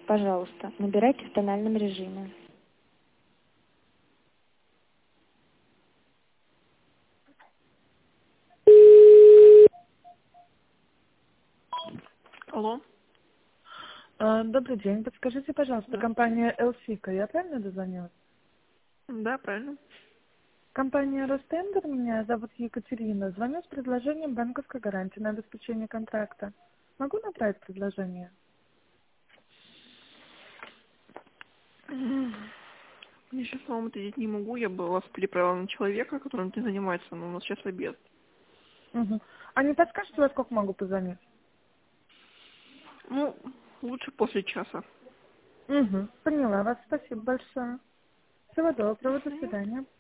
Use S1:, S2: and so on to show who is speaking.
S1: Пожалуйста, набирайте в тональном режиме.
S2: Алло,
S3: Добрый день. Подскажите, пожалуйста,
S2: да.
S3: компания Элсика, я правильно дозвонилась?
S2: Да, правильно.
S3: Компания Ростендер, меня зовут Екатерина. Звоню с предложением банковской гарантии на обеспечение контракта. Могу направить предложение?
S2: Я сейчас вам ответить не могу, я бы вас переправила на человека, которым этим занимается, но у нас сейчас обед.
S3: Угу. А не подскажете, во сколько могу позвонить?
S2: Ну, лучше после часа.
S3: Угу. Поняла вас. Спасибо большое. Всего доброго. До
S2: Мгм.
S3: свидания.